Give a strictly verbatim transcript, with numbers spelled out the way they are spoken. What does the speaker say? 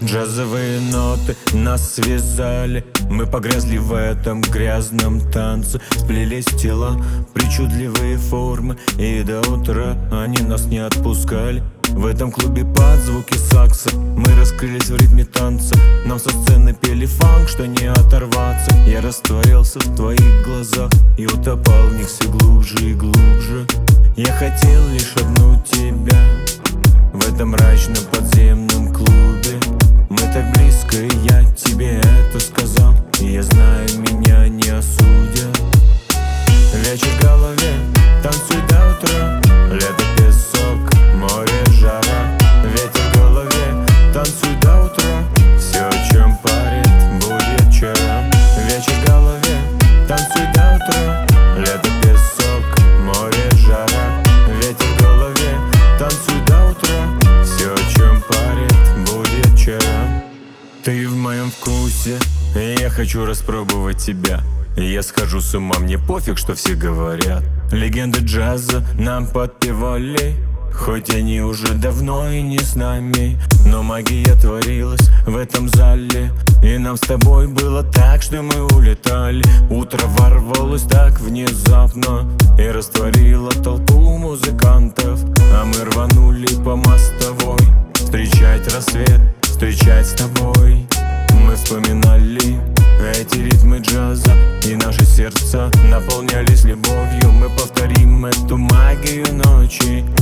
Джазовые ноты нас связали, мы погрязли в этом грязном танце. Сплелись тела, причудливые формы, и до утра они нас не отпускали. В этом клубе под звуки сакса мы раскрылись в ритме танца. Нам со сцены пели фанк, что не оторваться. Я растворялся в твоих глазах и утопал в них все глубже и глубже. Я хотел лишь одну тебя в этом мрачном подземном клубе. Мы так близко, и я тебе это сказал, и я знаю, меня не осудят. Вечер в голове, танцуй до утра. Лето, песок, море, жара. Ветер в голове, танцуй до утра. Все, о чем парит, будет вчера. Вечер в голове, танцуй до утра. Лето, песок, море, жара. Ветер в голове, танцуй до утра. Все, о чем парит, будет вчера. Ты в моем вкусе, и я хочу распробовать тебя. Я схожу с ума, мне пофиг, что все говорят. Легенды джаза нам подпевали, хоть они уже давно и не с нами. Но магия творилась в этом зале, и нам с тобой было так, что мы улетали. Утро ворвалось так внезапно и растворило толпу музыкантов. А мы рванули по мостовой встречать рассвет, встречать с тобой. Мы вспоминали эти ритмы джаза, и наши сердца наполнялись любовью. Мы повторим эту магию ночи.